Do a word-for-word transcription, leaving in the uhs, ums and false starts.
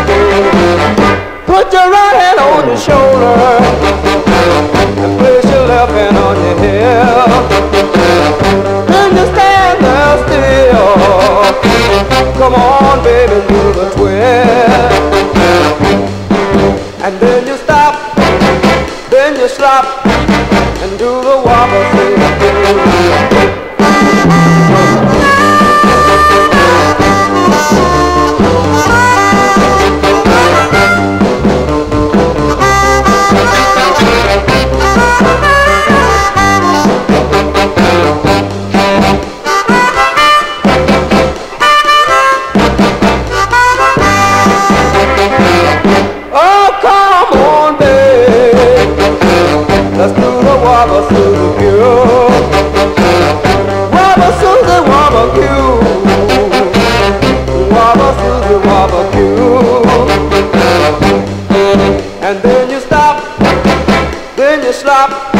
Put your right hand on your shoulder and place your left hand on your hip. Then you stand there still. Come on, baby, do the twist. And then you stop, then you stop, and do the wobble. Let's do the wobble Susie Wobble Susie wobble Q. Wobble Susie wobble Q. And then you stop, then you stop.